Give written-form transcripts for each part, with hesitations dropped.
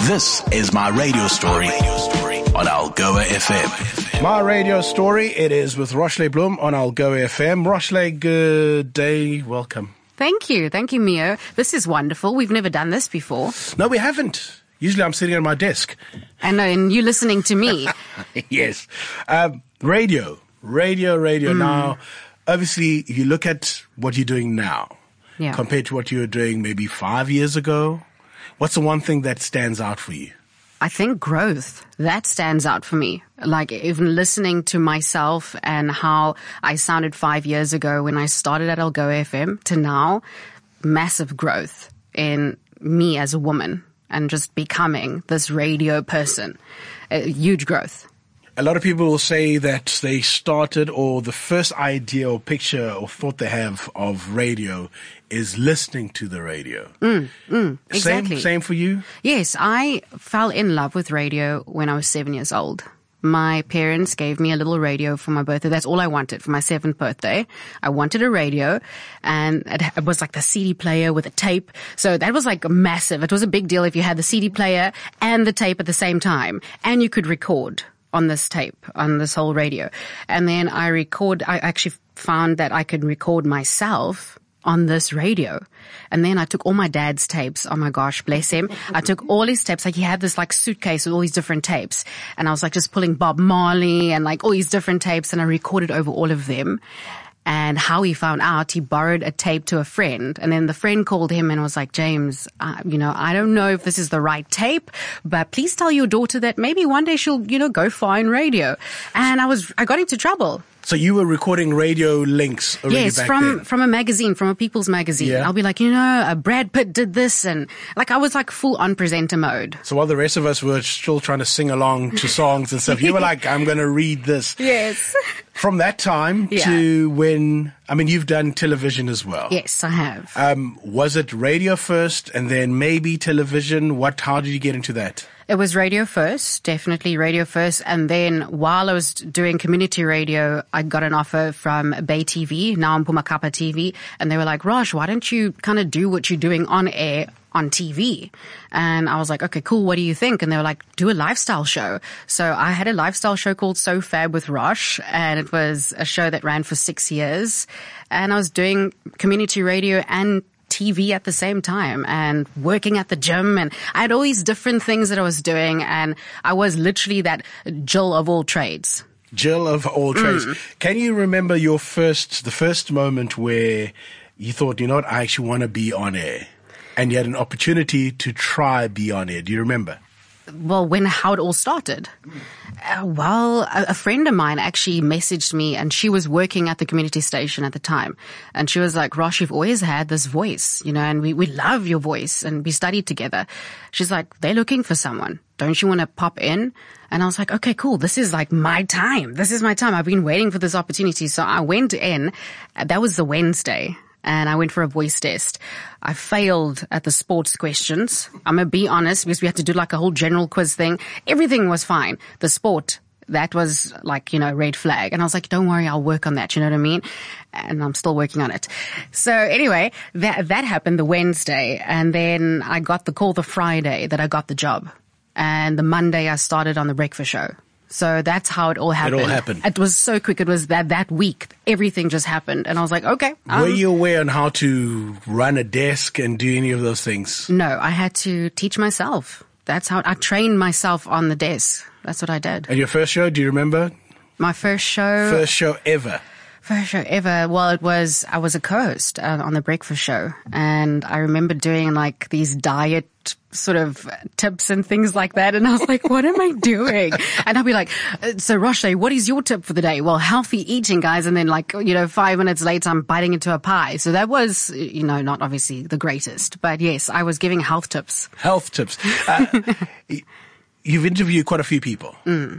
This is My Radio Story on Algoa FM. My Radio Story, it is with Rochley Bloom on Algoa FM. Rochley, good day. Welcome. Thank you, Mio. This is wonderful. We've never done this before. No, we haven't. Usually I'm sitting at my desk. I know, and you listening to me. Yes. Radio. Now, obviously, if you look at what you're doing now, compared to what you were doing maybe 5 years ago, what's the one thing that stands out for you? I think growth. That stands out for me. Like even listening to myself and how I sounded 5 years ago when I started at Algoa FM to now, massive growth in me as a woman and just becoming this radio person. Huge growth. A lot of people will say that they started, or the first idea or picture or thought they have of radio is listening to the radio. Exactly. Same for you? Yes, I fell in love with radio when I was 7 years old. My parents gave me a little radio for my birthday. That's all I wanted for my 7th birthday. I wanted a radio, and it was like the CD player with a tape. So that was like massive. It was a big deal if you had the CD player and the tape at the same time, and you could record on this tape, on this whole radio. And then I actually found that I could record myself on this radio. And then I took all my dad's tapes. Oh my gosh, bless him. I took all his tapes. Like he had this like suitcase with all these different tapes. And I was like just pulling Bob Marley and like all these different tapes, and I recorded over all of them. And how he found out, he borrowed a tape to a friend, and then the friend called him and was like, James, I don't know if this is the right tape, but please tell your daughter that maybe one day she'll, go far in radio. And I got into trouble. So you were recording radio links already back then? Yes, from a magazine, from a People's Magazine. Yeah. I'll be like, Brad Pitt did this, and like I was like full on presenter mode. So while the rest of us were still trying to sing along to songs and stuff, you were like, I'm going to read this. Yes. From that time to when, you've done television as well. Yes, I have. Was it radio first and then maybe television? How did you get into that? It was radio first, definitely radio first. And then while I was doing community radio, I got an offer from Bay TV, now on Pumakapa TV. And they were like, Rosh, why don't you kind of do what you're doing on air on TV? And I was like, okay, cool. What do you think? And they were like, do a lifestyle show. So I had a lifestyle show called So Fab with Rosh, and it was a show that ran for 6 years. And I was doing community radio and TV at the same time and working at the gym, and I had all these different things that I was doing, and I was literally that Jill of all trades. Jill of all trades. Can you remember the first moment where you thought, what, I actually want to be on air, and you had an opportunity to try be on air? Do you remember? Well, how it all started? A friend of mine actually messaged me, and she was working at the community station at the time. And she was like, Rosh, you've always had this voice, and we love your voice, and we studied together. She's like, they're looking for someone. Don't you want to pop in? And I was like, okay, cool. This is like my time. I've been waiting for this opportunity. So I went in. That was the Wednesday. And I went for a voice test. I failed at the sports questions. I'm going to be honest, because we had to do like a whole general quiz thing. Everything was fine. The sport, that was like, red flag. And I was like, don't worry, I'll work on that. You know what I mean? And I'm still working on it. So anyway, that happened the Wednesday. And then I got the call the Friday that I got the job. And the Monday I started on the breakfast show. So that's how it all happened. It all happened. It was so quick. It was that week. Everything just happened. And I was like, okay. Were you aware on how to run a desk and do any of those things? No, I had to teach myself. That's how I trained myself on the desk. That's what I did. And your first show, do you remember? My first show? First show ever. First show ever. Well, I was a co-host on the breakfast show. And I remember doing like these diet sort of tips and things like that. And I was like, what am I doing? And I'll be like, so Rochley, what is your tip for the day? Well, healthy eating, guys. And then 5 minutes later, I'm biting into a pie. So that was, not obviously the greatest. But yes, I was giving health tips. Health tips. You've interviewed quite a few people.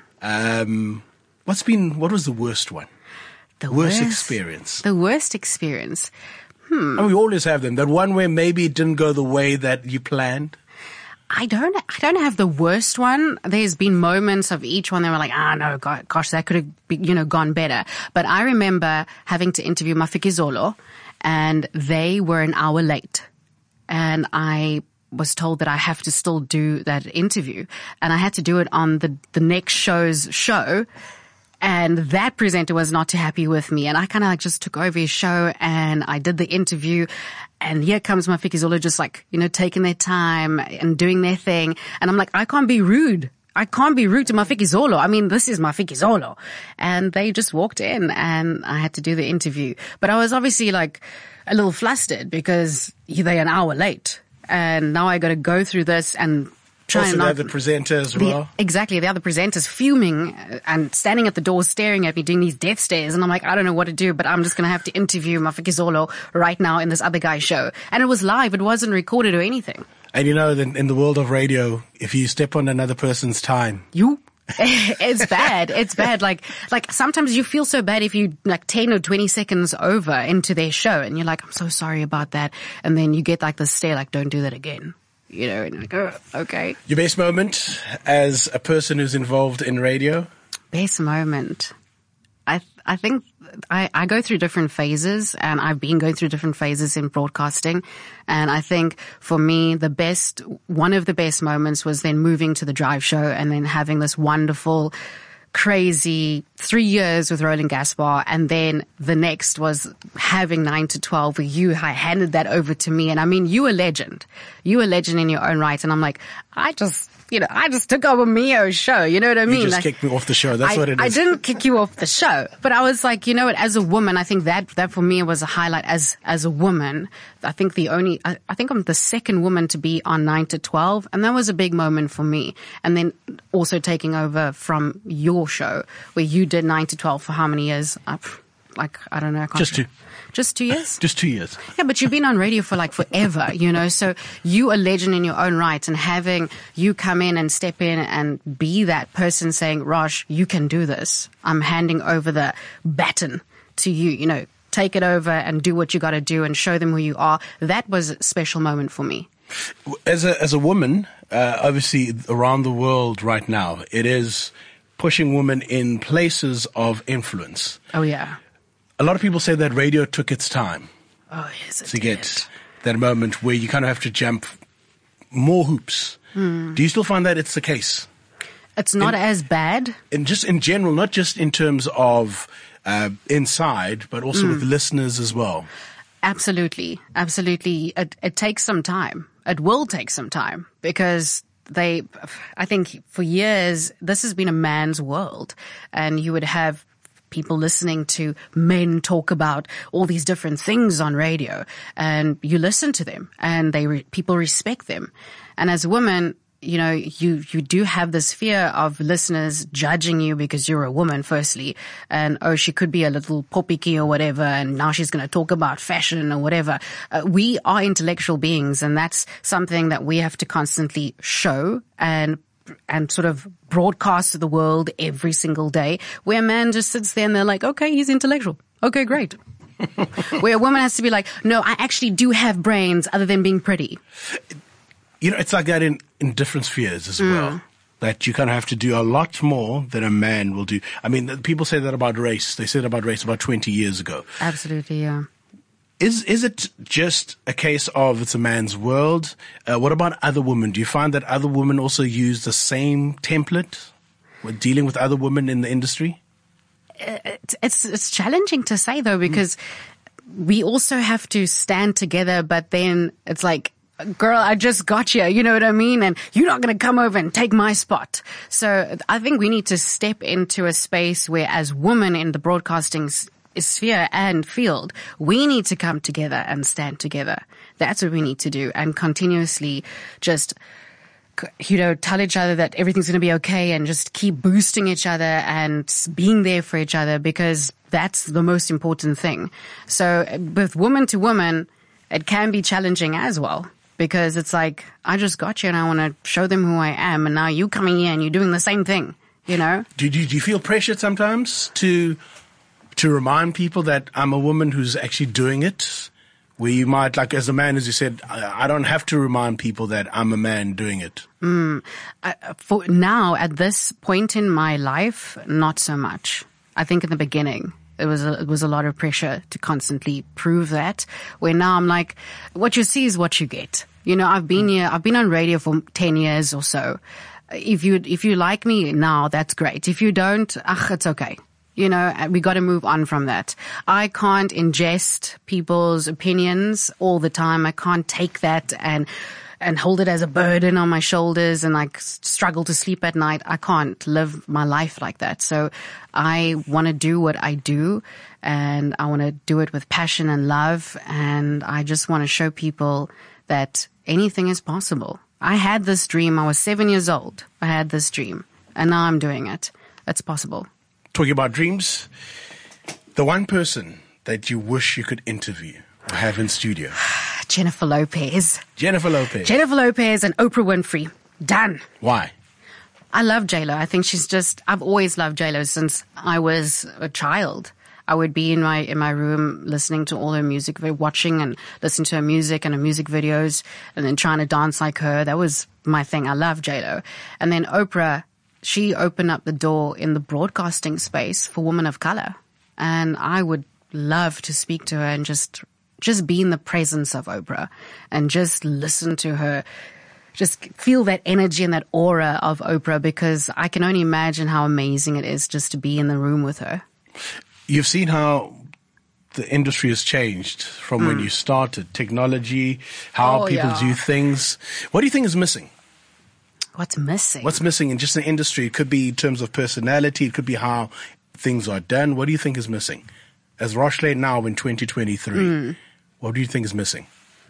What was the worst one? The worst experience. The worst experience. We always have them. That one where maybe it didn't go the way that you planned. I don't have the worst one. There's been moments of each one that were like, no, gosh, that could have, gone better. But I remember having to interview Mafikizolo, and they were an hour late. And I was told that I have to still do that interview, and I had to do it on the next show's show. And that presenter was not too happy with me. And I kind of like just took over his show and I did the interview. And here comes Mafikizolo just like, taking their time and doing their thing. And I'm like, I can't be rude. I can't be rude to Mafikizolo. I mean, this is Mafikizolo. And they just walked in and I had to do the interview. But I was obviously like a little flustered because they're an hour late. And now I got to go through this and also the other presenter as well. Exactly. The other presenters fuming and standing at the door staring at me doing these death stares. And I'm like, I don't know what to do, but I'm just going to have to interview Mafikizolo right now in this other guy's show. And it was live. It wasn't recorded or anything. And in the world of radio, if you step on another person's time. It's bad. It's bad. Like sometimes you feel so bad if you 10 or 20 seconds over into their show and you're like, I'm so sorry about that. And then you get like this stare like, don't do that again. And like, oh, okay. Your best moment as a person who's involved in radio? Best moment. I think I go through different phases, and I've been going through different phases in broadcasting. And I think for me, one of the best moments was then moving to the Drive Show and then having this wonderful, crazy 3 years with Roland Gaspar, and then the next was having 9 to 12 where you handed that over to me. And I mean, you a legend. You a legend in your own right. And I'm like, I just took over Mio's show. You know what I mean? You just kicked me off the show. That's what it is. I didn't kick you off the show, but I was like, you know what? As a woman, I think that for me was a highlight. As a woman, I think I think I'm the second woman to be on 9 to 12, and that was a big moment for me. And then also taking over from your show where you did 9 to 12 for how many years? I don't know. Just 2. Just 2 years? Just 2 years. Yeah, but you've been on radio for like forever, so you a legend in your own right, and having you come in and step in and be that person saying, Raj, you can do this. I'm handing over the baton to you, take it over and do what you got to do and show them who you are. That was a special moment for me. As a woman, obviously around the world right now, it is pushing women in places of influence. Oh, yeah. A lot of people say that radio took its time. Oh, yes, it to did. Get that moment where you kind of have to jump more hoops. Do you still find that it's the case? It's not as bad. And just in general, not just in terms of inside, but also with the listeners as well. Absolutely. Absolutely. It takes some time. It will take some time because I think for years, this has been a man's world, and you would have people listening to men talk about all these different things on radio, and you listen to them and people respect them. And as a woman, you do have this fear of listeners judging you because you're a woman, firstly, and, oh, she could be a little popiki or whatever, and now she's going to talk about fashion or whatever. We are intellectual beings, and that's something that we have to constantly show and sort of broadcast to the world every single day, where a man just sits there and they're like, okay, he's intellectual. Okay, great. Where a woman has to be like, no, I actually do have brains other than being pretty. It's like that in different spheres as well, that you kind of have to do a lot more than a man will do. I mean, people say that about race. They said about race about 20 years ago. Absolutely, yeah. Is it just a case of it's a man's world? What about other women? Do you find that other women also use the same template when dealing with other women in the industry? It's challenging to say, though, because we also have to stand together, but then it's like, girl, I just got you. You know what I mean? And you're not going to come over and take my spot. So I think we need to step into a space where, as women in the broadcasting sphere and field, we need to come together and stand together. That's what we need to do, and continuously just, tell each other that everything's going to be okay, and just keep boosting each other and being there for each other, because that's the most important thing. So with woman to woman, it can be challenging as well, because it's like, I just got you and I want to show them who I am, and now you coming in and you're doing the same thing, Do you feel pressured sometimes to remind people that I'm a woman who's actually doing it? Where you might, like as a man, as you said, I don't have to remind people that I'm a man doing it. For now, at this point in my life, not so much. I think in the beginning, It was a lot of pressure to constantly prove that. Where now I'm like, what you see is what you get. You know, I've been on radio for 10 years or so. If you like me now, that's great. If you don't, it's okay. You know, we got to move on from that. I can't ingest people's opinions all the time. I can't take that and hold it as a burden on my shoulders and like struggle to sleep at night. I can't live my life like that. So I want to do what I do, and I want to do it with passion and love. And I just want to show people that anything is possible. I had this dream. I was 7 years old. I had this dream, and now I'm doing it. It's possible. Talking about dreams, the one person that you wish you could interview or have in studio? Jennifer Lopez. Jennifer Lopez and Oprah Winfrey. Done. Why? I love J-Lo. I think I've always loved J-Lo since I was a child. I would be in my room listening to all her music, watching and listening to her music and her music videos, and then trying to dance like her. That was my thing. I love J-Lo. And then Oprah, she opened up the door in the broadcasting space for women of color. And I would love to speak to her and just be in the presence of Oprah and just listen to her, just feel that energy and that aura of Oprah, because I can only imagine how amazing it is just to be in the room with her. You've seen how the industry has changed from when you started, technology, how people do things. What do you think is missing? What's missing? What's missing in just the industry? It could be in terms of personality. It could be how things are done. What do you think is missing? As Rochley now in 2023, what do you think is missing?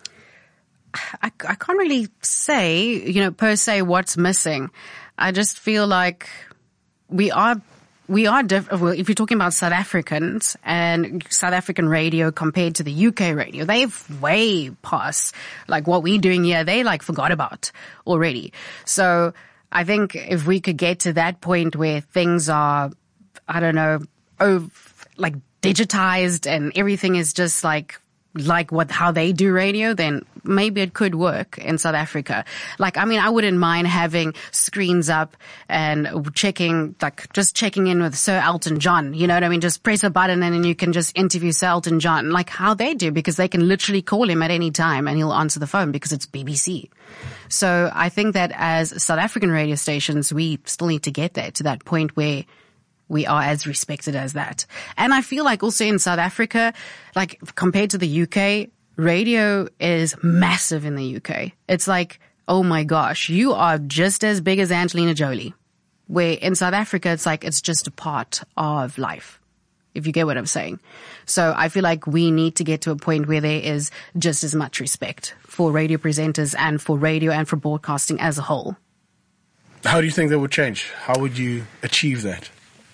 I can't really say, per se what's missing. I just feel like we are different. Well, if you're talking about South Africans and South African radio compared to the UK radio, they've way past like what we're doing here. They like forgot about already. So I think if we could get to that point where things are, I don't know, like digitized and everything is just like how they do radio, then maybe it could work in South Africa. I wouldn't mind having screens up and just checking in with Sir Elton John. You know what I mean? Just press a button and then you can just interview Sir Elton John, like how they do, because they can literally call him at any time and he'll answer the phone because it's BBC. So I think that as South African radio stations, we still need to get there to that point where we are as respected as that. And I feel like also in South Africa, like compared to the UK, radio is massive in the UK. It's like, oh my gosh, you are just as big as Angelina Jolie. Where in South Africa, it's like, it's just a part of life, if you get what I'm saying. So I feel like we need to get to a point where there is just as much respect for radio presenters and for radio and for broadcasting as a whole. How do you think that would change? How would you achieve that?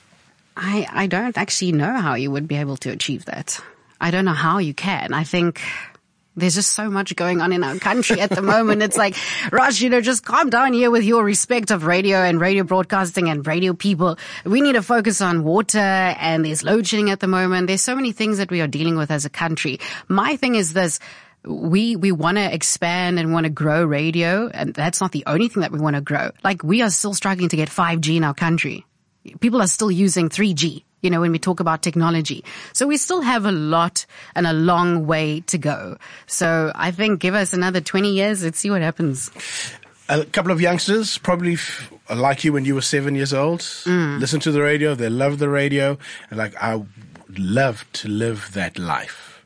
I don't actually know how you would be able to achieve that. I don't know how you can. I think there's just so much going on in our country at the moment. It's like, Raj, just calm down here with your respect of radio and radio broadcasting and radio people. We need to focus on water, and there's load shedding at the moment. There's so many things that we are dealing with as a country. My thing is this. We want to expand and want to grow radio, and that's not the only thing that we want to grow. Like, we are still struggling to get 5G in our country. People are still using 3G, when we talk about technology. So we still have a lot and a long way to go. So I think give us another 20 years. Let's see what happens. A couple of youngsters, probably like you when you were 7 years old, listen to the radio. They love the radio. And I would love to live that life.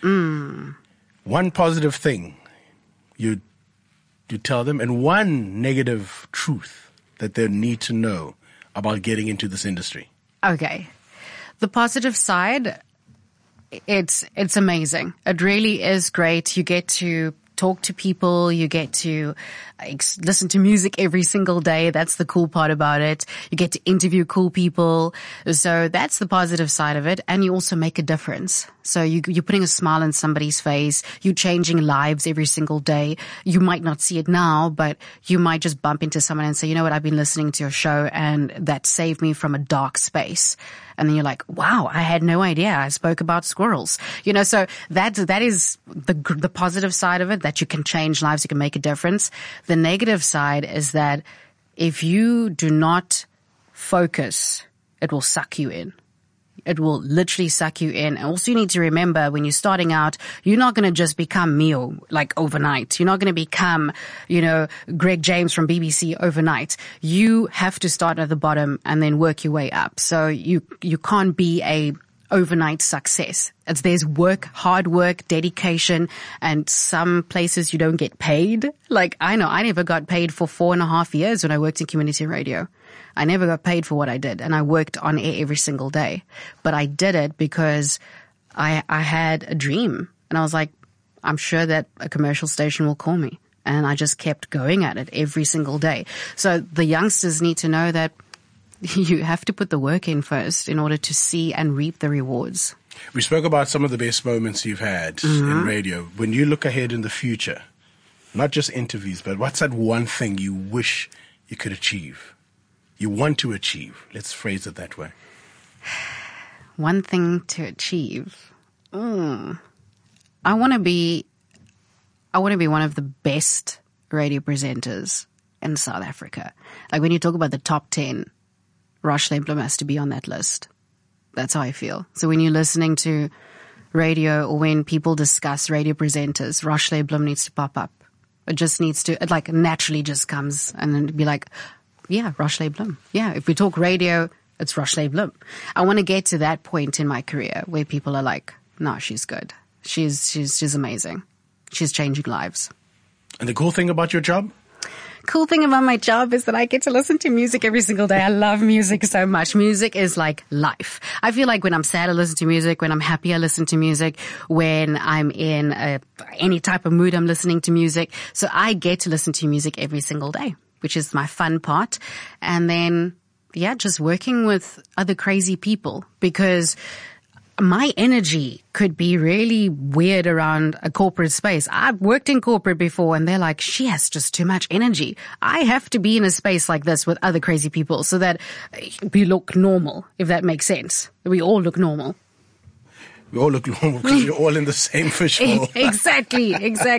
One positive thing you tell them, and one negative truth that they need to know about getting into this industry. Okay. The positive side, it's amazing. It really is great. You get to talk to people. You get to listen to music every single day. That's the cool part about it. You get to interview cool people. So that's the positive side of it. And you also make a difference. So you're putting a smile on somebody's face. You're changing lives every single day. You might not see it now, but you might just bump into someone and say, you know what, I've been listening to your show and that saved me from a dark space. And then you're like, wow, I had no idea. I spoke about squirrels. So that is the positive side of it, that you can change lives, you can make a difference. The negative side is that if you do not focus, it will suck you in. It will literally suck you in. And also you need to remember when you're starting out, you're not going to just become Mio like overnight. You're not going to become, Greg James from BBC overnight. You have to start at the bottom and then work your way up. So you can't be a overnight success. There's work, hard work, dedication, and some places you don't get paid. Like I know I never got paid for 4.5 years when I worked in community radio. I never got paid for what I did, and I worked on air every single day. But I did it because I had a dream, and I was like, I'm sure that a commercial station will call me. And I just kept going at it every single day. So the youngsters need to know that you have to put the work in first in order to see and reap the rewards. We spoke about some of the best moments you've had in radio. When you look ahead in the future, not just interviews, but what's that one thing you wish you could achieve? You want to achieve. Let's phrase it that way. One thing to achieve. I want to be one of the best radio presenters in South Africa. Like when you talk about the top 10, Rochley Blum has to be on that list. That's how I feel. So when you're listening to radio or when people discuss radio presenters, Rochley Blum needs to pop up. It just needs to, it like naturally just comes and then be like, yeah, Rochley Blum. Yeah, if we talk radio, it's Rochley Blum. I want to get to that point in my career where people are like, no, she's good. She's amazing. She's changing lives. And the cool thing about your job? Cool thing about my job is that I get to listen to music every single day. I love music so much. Music is like life. I feel like when I'm sad, I listen to music. When I'm happy, I listen to music. When I'm in any type of mood, I'm listening to music. So I get to listen to music every single day, which is my fun part. And then, yeah, just working with other crazy people because my energy could be really weird around a corporate space. I've worked in corporate before and they're like, she has just too much energy. I have to be in a space like this with other crazy people so that we look normal, if that makes sense. We all look normal. We all look normal because you're all in the same fishbowl. Exactly.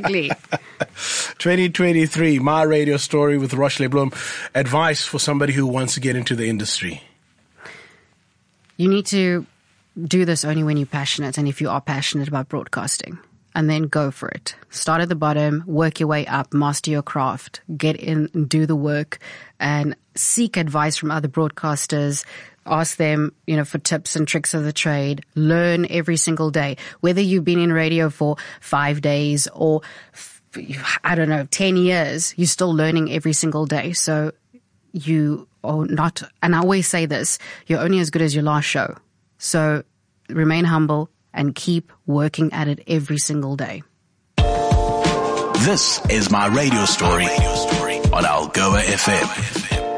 2023, My Radio Story with Rochley Blum. Advice for somebody who wants to get into the industry. You need to do this only when you're passionate and if you are passionate about broadcasting, and then go for it. Start at the bottom, work your way up, master your craft, get in and do the work and seek advice from other broadcasters. Ask them, for tips and tricks of the trade. Learn every single day. Whether you've been in radio for 5 days or 10 years, you're still learning every single day. So you are not, and I always say this, you're only as good as your last show. So remain humble and keep working at it every single day. This is My Radio Story on Algoa FM.